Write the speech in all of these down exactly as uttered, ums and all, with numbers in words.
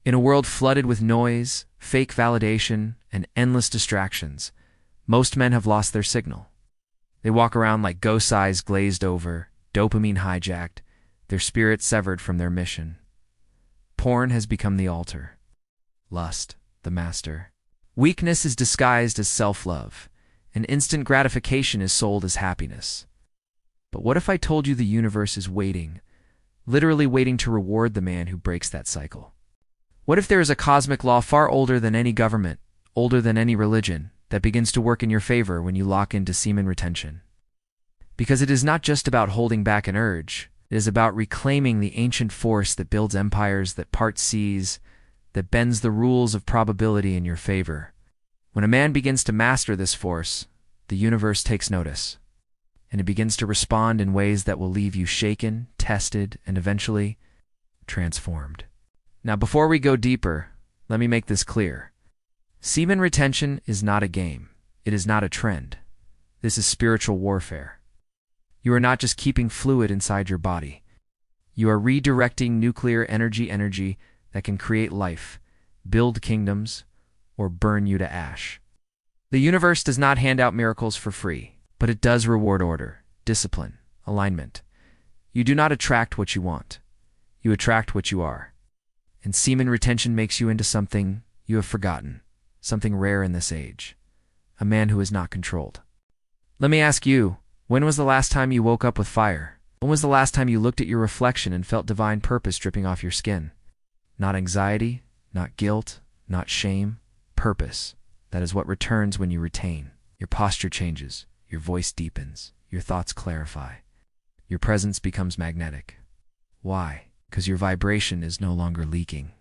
In a world flooded with noise, fake validation, and endless distractions, most men have lost their signal. They walk around like ghost eyes glazed over, dopamine hijacked, their spirit severed from their mission. Porn has become the altar. Lust, the master. Weakness is disguised as self-love, and instant gratification is sold as happiness. But what if I told you the universe is waiting, literally waiting to reward the man who breaks that cycle? What if there is a cosmic law far older than any government, older than any religion, that begins to work in your favor when you lock into semen retention? Because it is not just about holding back an urge, it is about reclaiming the ancient force that builds empires, that parts seas, that bends the rules of probability in your favor. When a man begins to master this force, the universe takes notice, and it begins to respond in ways that will leave you shaken, tested, and eventually transformed. Now, before we go deeper, let me make this clear. Semen retention is not a game. It is not a trend. This is spiritual warfare. You are not just keeping fluid inside your body. You are redirecting nuclear energy energy that can create life, build kingdoms, or burn you to ash. The universe does not hand out miracles for free, but it does reward order, discipline, alignment. You do not attract what you want. You attract what you are. And semen retention makes you into something you have forgotten, something rare in this age, a man who is not controlled. Let me ask you, when was the last time you woke up with fire? When was the last time you looked at your reflection and felt divine purpose dripping off your skin? Not anxiety, not guilt, not shame, purpose. That is what returns when you retain. Your posture changes, your voice deepens, your thoughts clarify. Your presence becomes magnetic. Why? Because your vibration is no longer leaking.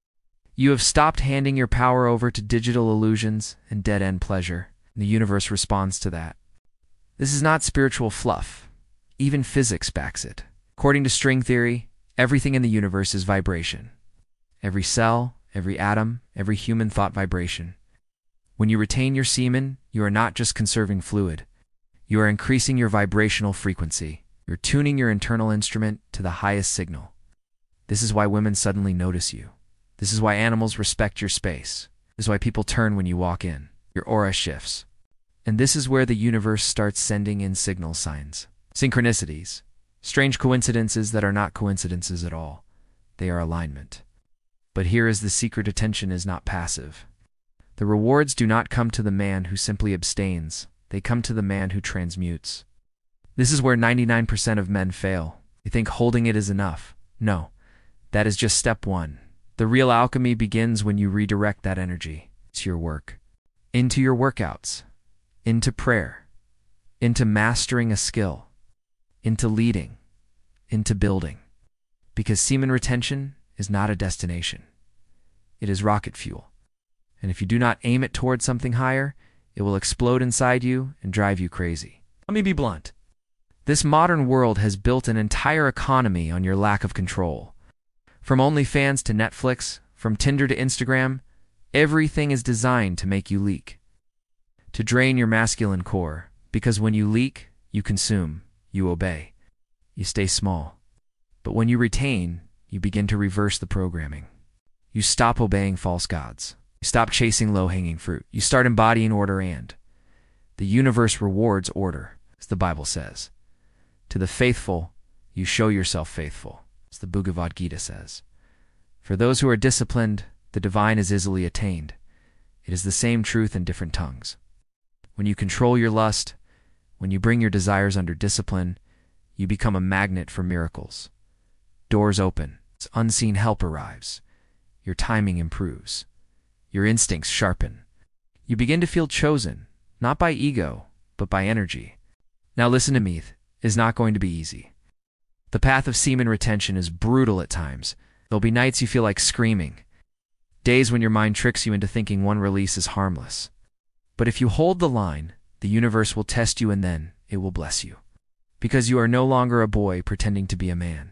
You have stopped handing your power over to digital illusions and dead-end pleasure. The universe responds to that. This is not spiritual fluff. Even physics backs it. According to string theory, everything in the universe is vibration. Every cell, every atom, every human thought vibration. When you retain your semen, you are not just conserving fluid. You are increasing your vibrational frequency. You're tuning your internal instrument to the highest signal. This is why women suddenly notice you. This is why animals respect your space. This is why people turn when you walk in. Your aura shifts. And this is where the universe starts sending in signal signs. Synchronicities. Strange coincidences that are not coincidences at all. They are alignment. But here is the secret: attention is not passive. The rewards do not come to the man who simply abstains. They come to the man who transmutes. This is where ninety-nine percent of men fail. They think holding it is enough. No. That is just step one. The real alchemy begins when you redirect that energy to your work, into your workouts, into prayer, into mastering a skill, into leading, into building. Because semen retention is not a destination. It is rocket fuel. And if you do not aim it towards something higher, it will explode inside you and drive you crazy. Let me be blunt. This modern world has built an entire economy on your lack of control. From OnlyFans to Netflix, from Tinder to Instagram, everything is designed to make you leak. To drain your masculine core, because when you leak, you consume, you obey. You stay small. But when you retain, you begin to reverse the programming. You stop obeying false gods. You stop chasing low-hanging fruit. You start embodying order, and the universe rewards order, as the Bible says. To the faithful, you show yourself faithful, as the Bhagavad Gita says. For those who are disciplined, the divine is easily attained. It is the same truth in different tongues. When you control your lust, when you bring your desires under discipline, you become a magnet for miracles. Doors open, unseen help arrives. Your timing improves. Your instincts sharpen. You begin to feel chosen, not by ego, but by energy. Now listen to me, it is not going to be easy. The path of semen retention is brutal at times. There'll be nights you feel like screaming. Days when your mind tricks you into thinking one release is harmless. But if you hold the line, the universe will test you and then it will bless you. Because you are no longer a boy pretending to be a man.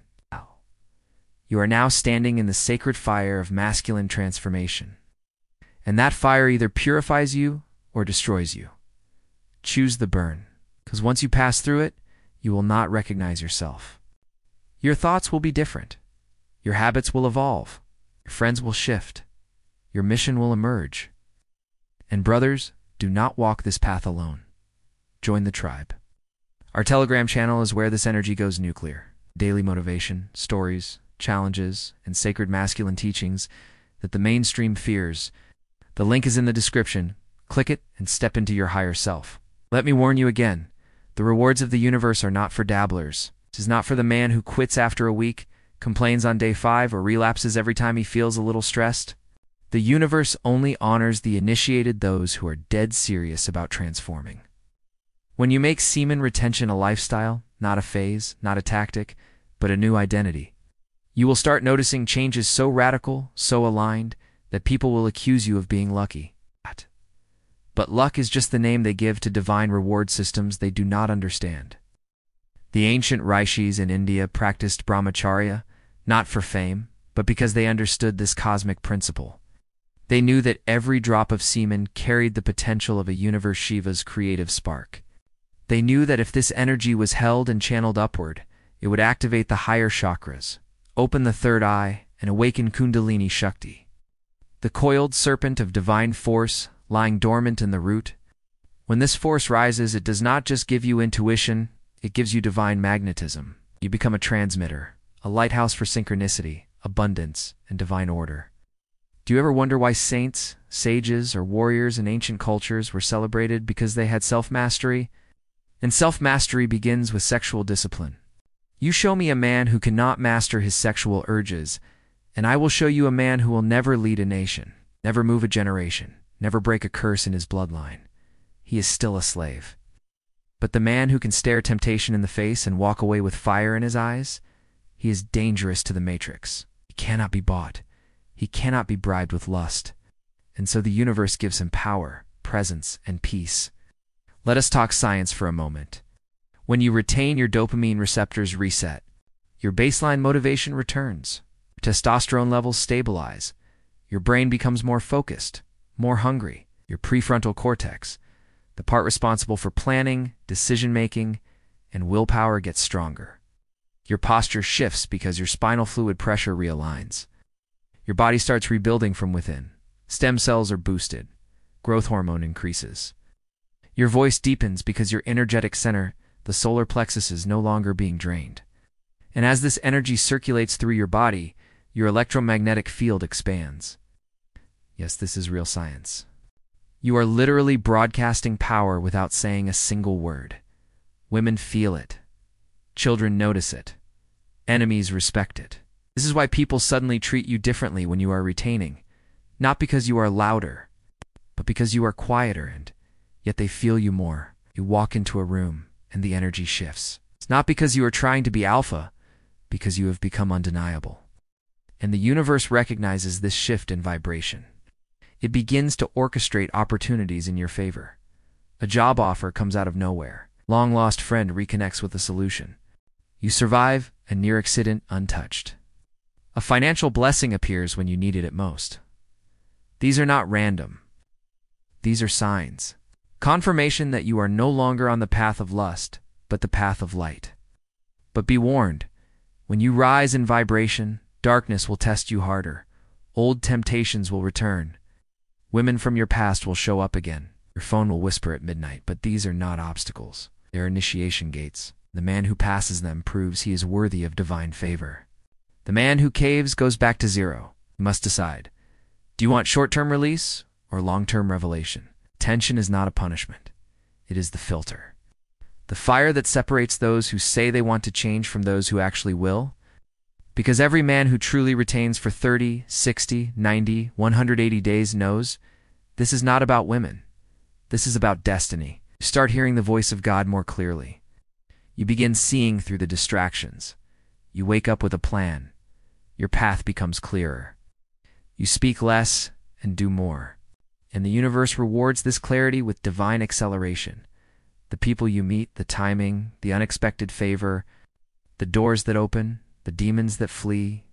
You are now standing in the sacred fire of masculine transformation. And that fire either purifies you or destroys you. Choose the burn, because once you pass through it, you will not recognize yourself. Your thoughts will be different. Your habits will evolve. Your Your friends will shift. Your mission will emerge. And brothers, do not walk this path alone. Join the tribe. Our Telegram channel is where this energy goes nuclear. Daily motivation, stories, challenges, and sacred masculine teachings that the mainstream fears. The link is in the description. Click it and step into your higher self. Let me warn you again. The rewards of the universe are not for dabblers. This is not for the man who quits after a week, complains on day five, or relapses every time he feels a little stressed. The universe only honors the initiated, those who are dead serious about transforming. When you make semen retention a lifestyle, not a phase, not a tactic, but a new identity, you will start noticing changes so radical, so aligned, that people will accuse you of being lucky. But luck is just the name they give to divine reward systems they do not understand. The ancient rishis in India practiced brahmacharya, not for fame, but because they understood this cosmic principle. They knew that every drop of semen carried the potential of a universe Shiva's creative spark. They knew that if this energy was held and channeled upward, it would activate the higher chakras, open the third eye, and awaken Kundalini Shakti, the coiled serpent of divine force lying dormant in the root. When this force rises, it does not just give you intuition, it gives you divine magnetism. You become a transmitter, a lighthouse for synchronicity, abundance, and divine order. Do you ever wonder why saints, sages, or warriors in ancient cultures were celebrated? Because they had self-mastery? And self-mastery begins with sexual discipline. You show me a man who cannot master his sexual urges, and I will show you a man who will never lead a nation, never move a generation, never break a curse in his bloodline. He is still a slave. But the man who can stare temptation in the face and walk away with fire in his eyes, he is dangerous to the matrix. He cannot be bought. He cannot be bribed with lust. And so the universe gives him power, presence, and peace. Let us talk science for a moment. When you retain, your dopamine receptors reset. Your baseline motivation returns. Testosterone levels stabilize. Your brain becomes more focused, more hungry. Your prefrontal cortex, the part responsible for planning, decision-making, and willpower, gets stronger. Your posture shifts because your spinal fluid pressure realigns. Your body starts rebuilding from within. Stem cells are boosted. Growth hormone increases. Your voice deepens because your energetic center, the solar plexus, is no longer being drained. And as this energy circulates through your body, your electromagnetic field expands. Yes, this is real science. You are literally broadcasting power without saying a single word. Women feel it. Children notice it. Enemies respect it. This is why people suddenly treat you differently when you are retaining. Not because you are louder, but because you are quieter, and yet they feel you more. You walk into a room and the energy shifts. It's not because you are trying to be alpha, because you have become undeniable. And the universe recognizes this shift in vibration. It begins to orchestrate opportunities in your favor. A job offer comes out of nowhere. Long-lost friend reconnects with a solution. You survive a near accident untouched. A financial blessing appears when you needed it most. These are not random. These are signs. Confirmation that you are no longer on the path of lust, but the path of light. But be warned, when you rise in vibration, darkness will test you harder. Old temptations will return. Women from your past will show up again. Your phone will whisper at midnight, but these are not obstacles. They are initiation gates. The man who passes them proves he is worthy of divine favor. The man who caves goes back to zero. You must decide. Do you want short-term release or long-term revelation? Tension is not a punishment. It is the filter. The fire that separates those who say they want to change from those who actually will. Because every man who truly retains for thirty, sixty, ninety, one hundred eighty days knows this is not about women. This is about destiny. You start hearing the voice of God more clearly. You begin seeing through the distractions. You wake up with a plan. Your path becomes clearer. You speak less and do more. And the universe rewards this clarity with divine acceleration. The people you meet, the timing, the unexpected favor, the doors that open, the demons that flee,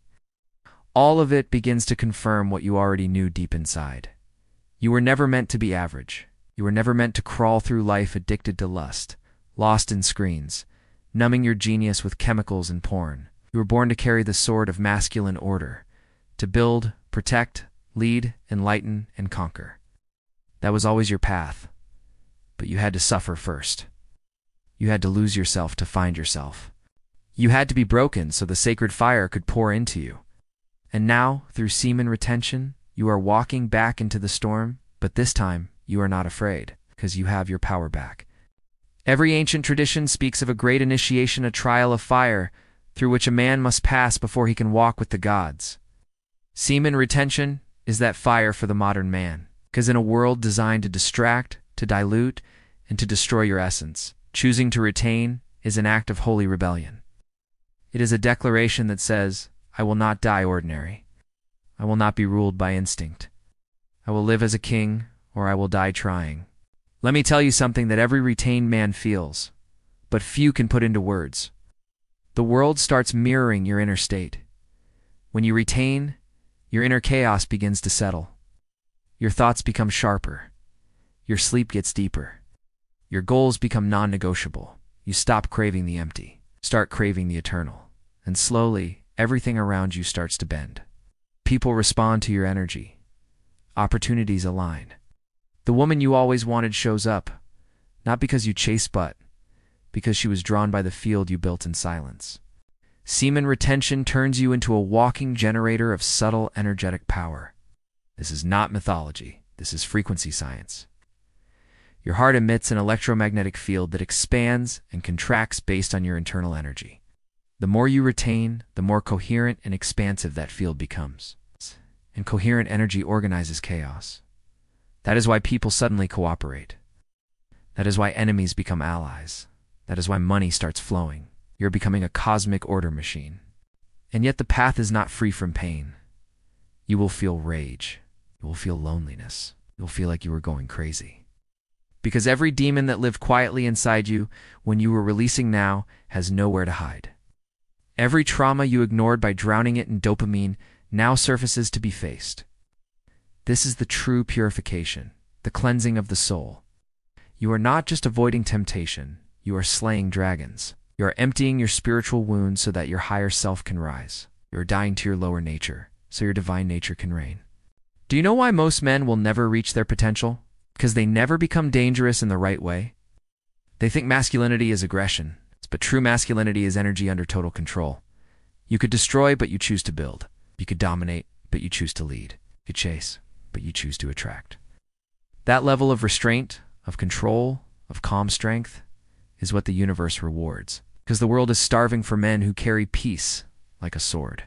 all of it begins to confirm what you already knew deep inside. You were never meant to be average. You were never meant to crawl through life addicted to lust, lost in screens, numbing your genius with chemicals and porn. You were born to carry the sword of masculine order, to build, protect, lead, enlighten, and conquer. That was always your path, but you had to suffer first. You had to lose yourself to find yourself. You had to be broken so the sacred fire could pour into you. And now, through semen retention, you are walking back into the storm, but this time you are not afraid, because you have your power back. Every ancient tradition speaks of a great initiation, a trial of fire, through which a man must pass before he can walk with the gods. Semen retention is that fire for the modern man, because in a world designed to distract, to dilute, and to destroy your essence, choosing to retain is an act of holy rebellion. It is a declaration that says, I will not die ordinary. I will not be ruled by instinct. I will live as a king, or I will die trying. Let me tell you something that every retained man feels, but few can put into words. The world starts mirroring your inner state. When you retain, your inner chaos begins to settle. Your thoughts become sharper. Your sleep gets deeper. Your goals become non-negotiable. You stop craving the empty, start craving the eternal. And slowly, everything around you starts to bend. People respond to your energy. Opportunities align. The woman you always wanted shows up, not because you chased but because she was drawn by the field you built in silence. Semen retention turns you into a walking generator of subtle energetic power. This is not mythology. This is frequency science. Your heart emits an electromagnetic field that expands and contracts based on your internal energy. The more you retain, the more coherent and expansive that field becomes. And coherent energy organizes chaos. That is why people suddenly cooperate. That is why enemies become allies. That is why money starts flowing. You're becoming a cosmic order machine. And yet the path is not free from pain. You will feel rage. You will feel loneliness. You'll feel like you were going crazy. Because every demon that lived quietly inside you when you were releasing now has nowhere to hide. Every trauma you ignored by drowning it in dopamine now surfaces to be faced. This is the true purification, the cleansing of the soul. You are not just avoiding temptation, you are slaying dragons. You are emptying your spiritual wounds so that your higher self can rise. You are dying to your lower nature, so your divine nature can reign. Do you know why most men will never reach their potential? Because they never become dangerous in the right way. They think masculinity is aggression, but true masculinity is energy under total control. You could destroy, but you choose to build. You could dominate, but you choose to lead. You could chase, but you choose to attract. That level of restraint, of control, of calm strength, is what the universe rewards. Because the world is starving for men who carry peace like a sword.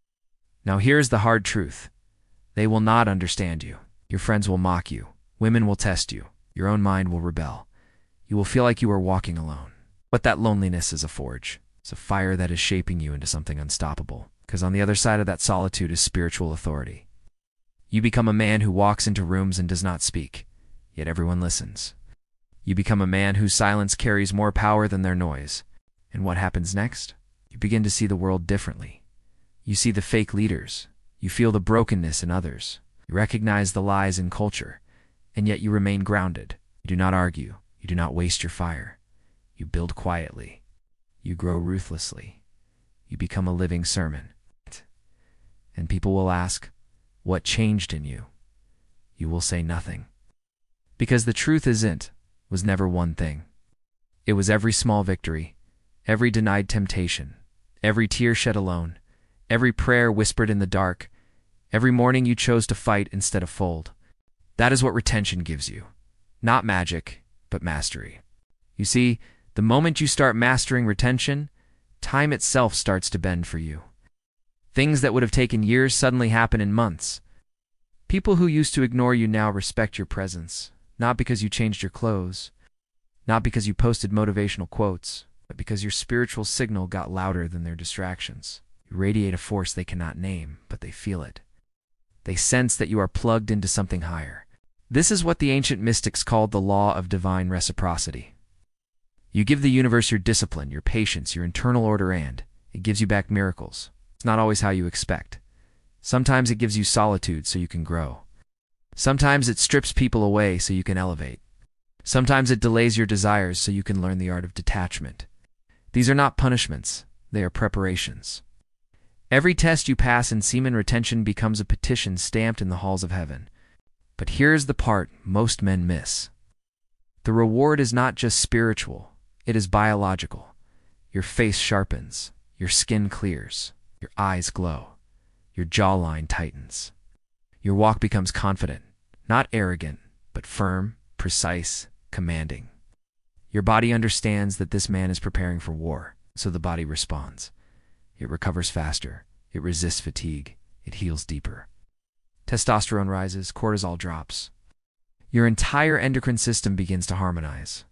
Now here's the hard truth. They will not understand you. Your friends will mock you. Women will test you. Your own mind will rebel. You will feel like you are walking alone. But that loneliness is a forge. It's a fire that is shaping you into something unstoppable. Because on the other side of that solitude is spiritual authority. You become a man who walks into rooms and does not speak, yet everyone listens. You become a man whose silence carries more power than their noise. And what happens next? You begin to see the world differently. You see the fake leaders. You feel the brokenness in others. You recognize the lies in culture. And yet you remain grounded. You do not argue. You do not waste your fire. You build quietly. You grow ruthlessly. You become a living sermon. And people will ask, what changed in you? You will say nothing. Because the truth isn't, was never one thing. It was every small victory, every denied temptation, every tear shed alone, every prayer whispered in the dark, every morning you chose to fight instead of fold. That is what retention gives you. Not magic, but mastery. You see, the moment you start mastering retention, time itself starts to bend for you. Things that would have taken years suddenly happen in months. People who used to ignore you now respect your presence, not because you changed your clothes, not because you posted motivational quotes, but because your spiritual signal got louder than their distractions. You radiate a force they cannot name, but they feel it. They sense that you are plugged into something higher. This is what the ancient mystics called the law of divine reciprocity. You give the universe your discipline, your patience, your internal order, and it gives you back miracles. It's not always how you expect. Sometimes it gives you solitude so you can grow. Sometimes it strips people away so you can elevate. Sometimes it delays your desires so you can learn the art of detachment. These are not punishments, they are preparations. Every test you pass in semen retention becomes a petition stamped in the halls of heaven. But here's the part most men miss. The reward is not just spiritual, it is biological. Your face sharpens, your skin clears, your eyes glow, your jawline tightens. Your walk becomes confident, not arrogant, but firm, precise, commanding. Your body understands that this man is preparing for war, so the body responds. It recovers faster, it resists fatigue, it heals deeper. Testosterone rises, cortisol drops. Your entire endocrine system begins to harmonize.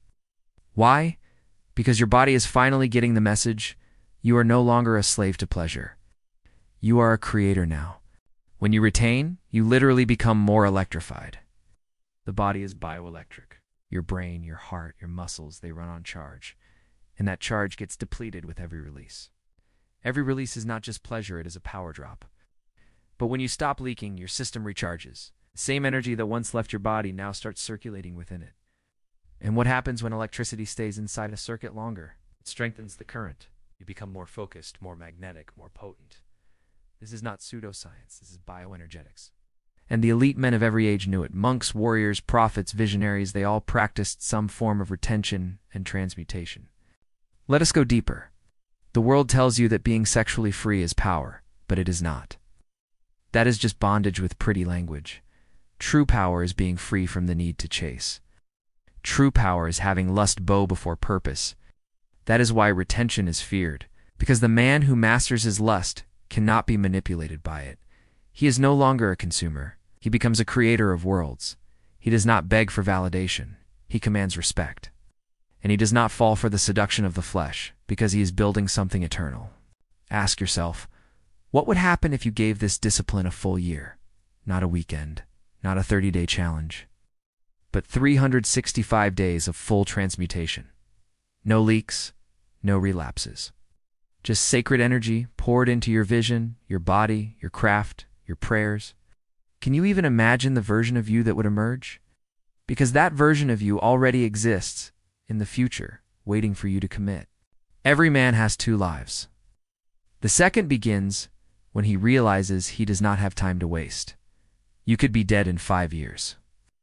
Why? Because your body is finally getting the message. You are no longer a slave to pleasure. You are a creator now. When you retain, you literally become more electrified. The body is bioelectric. Your brain, your heart, your muscles, they run on charge. And that charge gets depleted with every release. Every release is not just pleasure, it is a power drop. But when you stop leaking, your system recharges. The same energy that once left your body now starts circulating within it. And what happens when electricity stays inside a circuit longer? It strengthens the current. You become more focused, more magnetic, more potent. This is not pseudoscience, this is bioenergetics. And the elite men of every age knew it. Monks, warriors, prophets, visionaries, they all practiced some form of retention and transmutation. Let us go deeper. The world tells you that being sexually free is power, but it is not. That is just bondage with pretty language. True power is being free from the need to chase. True power is having lust bow before purpose. That is why retention is feared, because the man who masters his lust cannot be manipulated by it. He is no longer a consumer. He becomes a creator of worlds. He does not beg for validation. He commands respect. And he does not fall for the seduction of the flesh, because he is building something eternal. Ask yourself, what would happen if you gave this discipline a full year? Not a weekend, not a thirty-day challenge, but three hundred sixty-five days of full transmutation. No leaks, no relapses. Just sacred energy poured into your vision, your body, your craft, your prayers. Can you even imagine the version of you that would emerge? Because that version of you already exists in the future, waiting for you to commit. Every man has two lives. The second begins when he realizes he does not have time to waste. You could be dead in five years.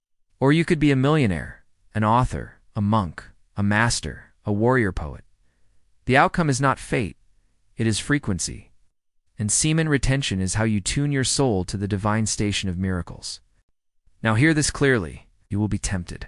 Or you could be a millionaire, an author, a monk, a master, a warrior poet. The outcome is not fate, it is frequency. And semen retention is how you tune your soul to the divine station of miracles. Now hear this clearly, you will be tempted.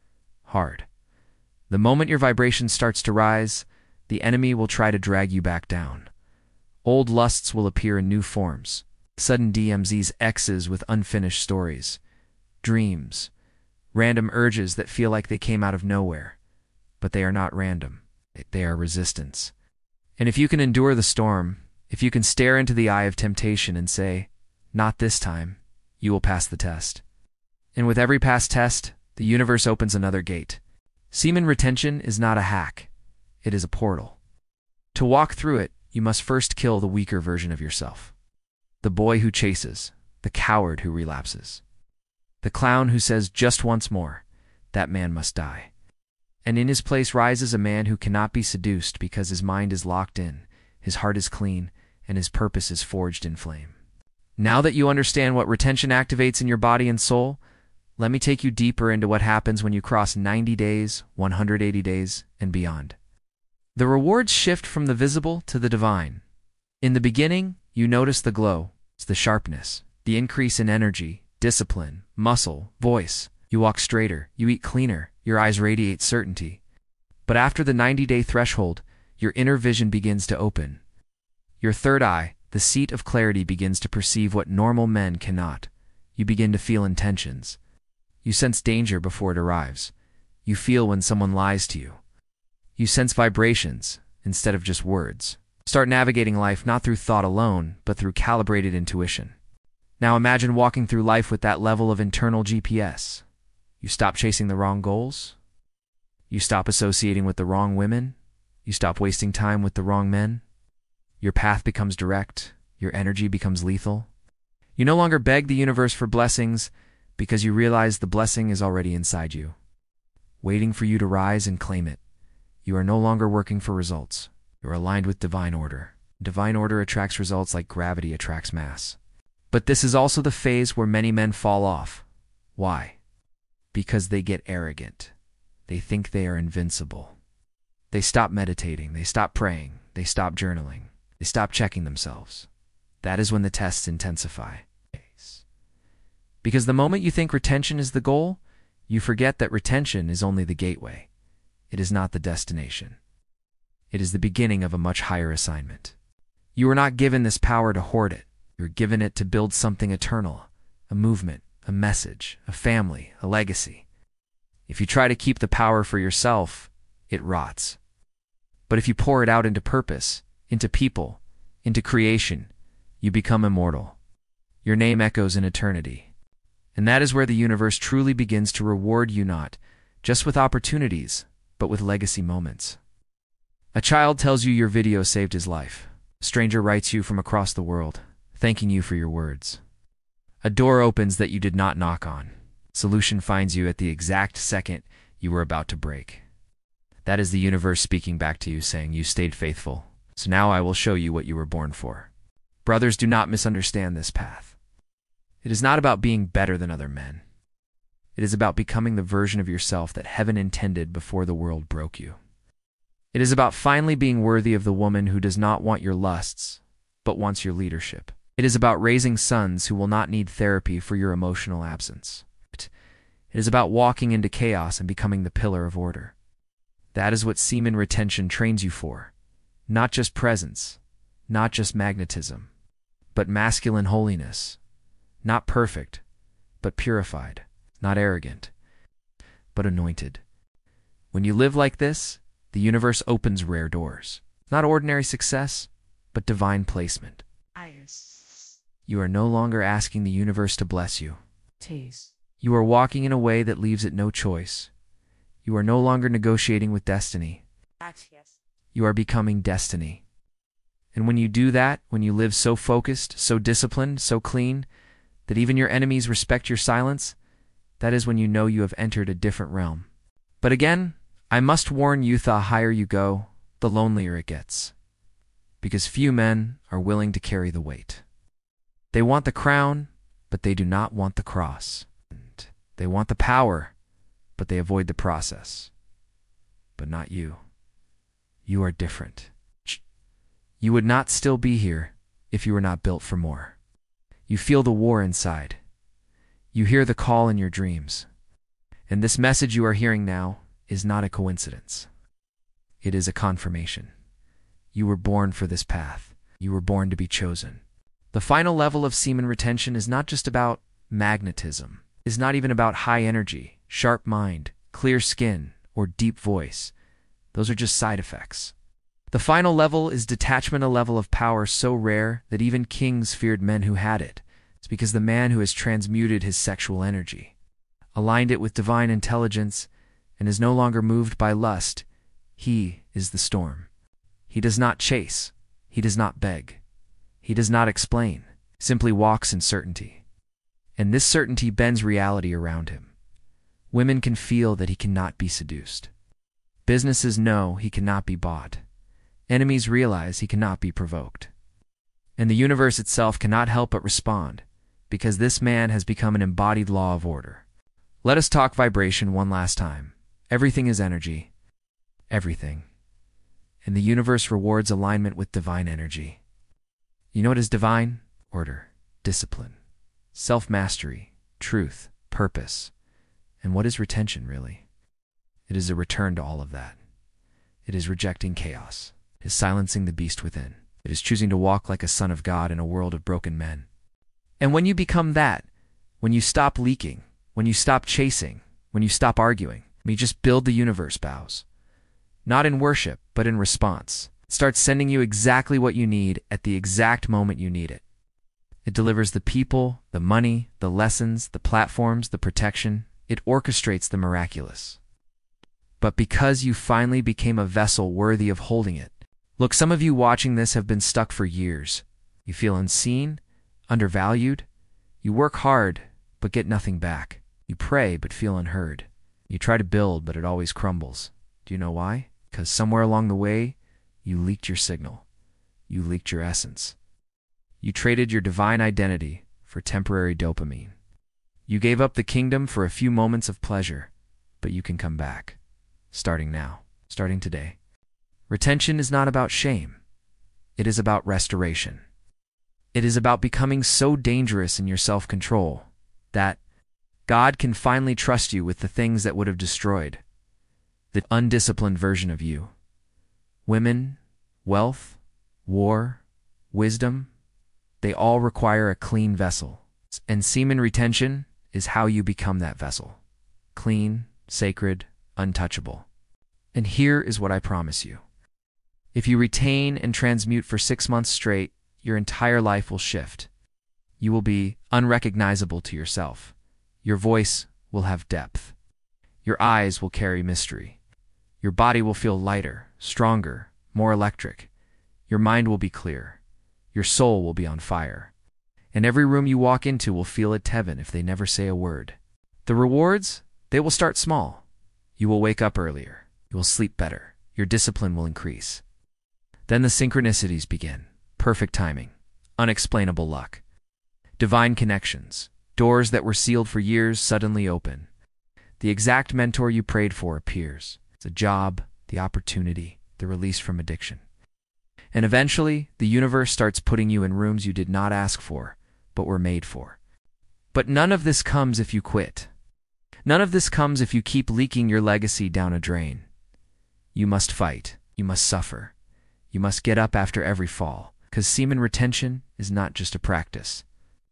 Hard. The moment your vibration starts to rise, the enemy will try to drag you back down. Old lusts will appear in new forms. Sudden D M Zs, X's with unfinished stories. Dreams. Random urges that feel like they came out of nowhere. But they are not random. They are resistance. And if you can endure the storm, if you can stare into the eye of temptation and say, "Not this time," you will pass the test. And with every passed test, the universe opens another gate. Semen retention is not a hack. It is a portal. To walk through it, you must first kill the weaker version of yourself. The boy who chases, the coward who relapses. The clown who says just once more, that man must die. And in his place rises a man who cannot be seduced because his mind is locked in, his heart is clean, and his purpose is forged in flame. Now that you understand what retention activates in your body and soul, let me take you deeper into what happens when you cross ninety days, one hundred eighty days, and beyond. The rewards shift from the visible to the divine. In the beginning, you notice the glow, the sharpness, the increase in energy, discipline, muscle, voice. You walk straighter, you eat cleaner, your eyes radiate certainty. But after the ninety-day threshold, your inner vision begins to open. Your third eye, the seat of clarity, begins to perceive what normal men cannot. You begin to feel intentions. You sense danger before it arrives. You feel when someone lies to you. You sense vibrations instead of just words. Start navigating life not through thought alone, but through calibrated intuition. Now imagine walking through life with that level of internal G P S. You stop chasing the wrong goals. You stop associating with the wrong women. You stop wasting time with the wrong men. Your path becomes direct. Your energy becomes lethal. You no longer beg the universe for blessings because you realize the blessing is already inside you, waiting for you to rise and claim it. You are no longer working for results. You are aligned with divine order. Divine order attracts results like gravity attracts mass. But this is also the phase where many men fall off. Why? Because they get arrogant. They think they are invincible. They stop meditating, they stop praying, they stop journaling, they stop checking themselves. That is when the tests intensify. Because the moment you think retention is the goal, you forget that retention is only the gateway. It is not the destination. It is the beginning of a much higher assignment. You are not given this power to hoard it. You are given it to build something eternal, a movement, a message, a family, a legacy. If you try to keep the power for yourself, it rots. But if you pour it out into purpose, into people, into creation, you become immortal. Your name echoes in eternity. And that is where the universe truly begins to reward you, not just with opportunities, but with legacy moments. A child tells you your video saved his life. A stranger writes you from across the world, thanking you for your words. A door opens that you did not knock on. Solution finds you at the exact second you were about to break. That is the universe speaking back to you, saying you stayed faithful. So now I will show you what you were born for. Brothers, do not misunderstand this path. It is not about being better than other men. It is about becoming the version of yourself that heaven intended before the world broke you. It is about finally being worthy of the woman who does not want your lusts, but wants your leadership. It is about raising sons who will not need therapy for your emotional absence. It is about walking into chaos and becoming the pillar of order. That is what semen retention trains you for. Not just presence, not just magnetism, but masculine holiness. Not perfect, but purified. Not arrogant, but anointed. When you live like this, the universe opens rare doors. Not ordinary success, but divine placement. You are no longer asking the universe to bless you. You are walking in a way that leaves it no choice. You are no longer negotiating with destiny. You are becoming destiny. And when you do that, when you live so focused, so disciplined, so clean, that even your enemies respect your silence, that is when you know you have entered a different realm. But again, I must warn you, the higher you go, the lonelier it gets. Because few men are willing to carry the weight. They want the crown, but they do not want the cross. They want the power, but they avoid the process. But not you. You are different. You would not still be here if you were not built for more. You feel the war inside. You hear the call in your dreams. And this message you are hearing now is not a coincidence. It is a confirmation. You were born for this path. You were born to be chosen. The final level of semen retention is not just about magnetism. It is not even about high energy, sharp mind, clear skin, or deep voice. Those are just side effects. The final level is detachment, a level of power so rare that even kings feared men who had it. It's because the man who has transmuted his sexual energy, aligned it with divine intelligence, and is no longer moved by lust, he is the storm. He does not chase. He does not beg. He does not explain. Simply walks in certainty. And this certainty bends reality around him. Women can feel that he cannot be seduced. Businesses know he cannot be bought. Enemies realize he cannot be provoked. And the universe itself cannot help but respond, because this man has become an embodied law of order. Let us talk vibration one last time. Everything is energy. Everything. And the universe rewards alignment with divine energy. You know what is divine? Order, discipline, self-mastery, truth, purpose. And what is retention, really? It is a return to all of that. It is rejecting chaos. It is silencing the beast within. It is choosing to walk like a son of God in a world of broken men. And when you become that, when you stop leaking, when you stop chasing, when you stop arguing, you just build the universe bows. Not in worship, but in response. It starts sending you exactly what you need at the exact moment you need it. It delivers the people, the money, the lessons, the platforms, the protection. It orchestrates the miraculous. But because you finally became a vessel worthy of holding it. Look, some of you watching this have been stuck for years. You feel unseen, undervalued. You work hard, but get nothing back. You pray, but feel unheard. You try to build, but it always crumbles. Do you know why? Because somewhere along the way, you leaked your signal. You leaked your essence. You traded your divine identity for temporary dopamine. You gave up the kingdom for a few moments of pleasure, but you can come back. Starting now. Starting today. Retention is not about shame. It is about restoration. It is about becoming so dangerous in your self-control that God can finally trust you with the things that would have destroyed the undisciplined version of you. Women, wealth, war, wisdom, they all require a clean vessel. And semen retention is how you become that vessel. Clean, sacred, untouchable. And here is what I promise you. If you retain and transmute for six months straight, your entire life will shift. You will be unrecognizable to yourself. Your voice will have depth. Your eyes will carry mystery. Your body will feel lighter, stronger, more electric. Your mind will be clear. Your soul will be on fire. And every room you walk into will feel at heaven if they never say a word. The rewards, they will start small. You will wake up earlier. You will sleep better. Your discipline will increase. Then the synchronicities begin. Perfect timing. Unexplainable luck. Divine connections. Doors that were sealed for years suddenly open. The exact mentor you prayed for appears. The job, the opportunity, the release from addiction. And eventually, the universe starts putting you in rooms you did not ask for, but were made for. But none of this comes if you quit. None of this comes if you keep leaking your legacy down a drain. You must fight. You must suffer. You must get up after every fall, because semen retention is not just a practice.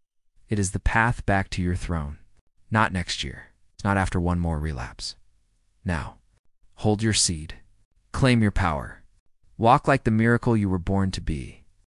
It is the path back to your throne. Not next year. Not after one more relapse. Now, hold your seed. Claim your power. Walk like the miracle you were born to be.